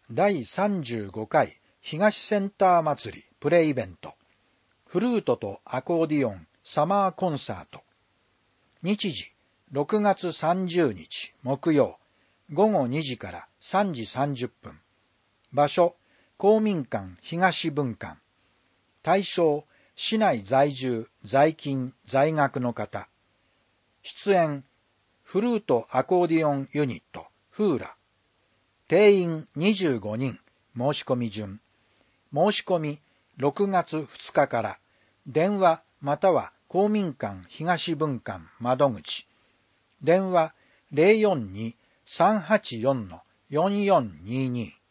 第35回東センター祭りプレイベント、フルートとアコーディオンサマーコンサート。日時6月30日木曜午後2時から3時30分。場所公民館東分館。対象市内在住在勤在学の方。出演フルートアコーディオンユニットフーラ。定員25人。申し込み順。申し込み6月2日から。電話または公民館東分館窓口。電話 042-384-4422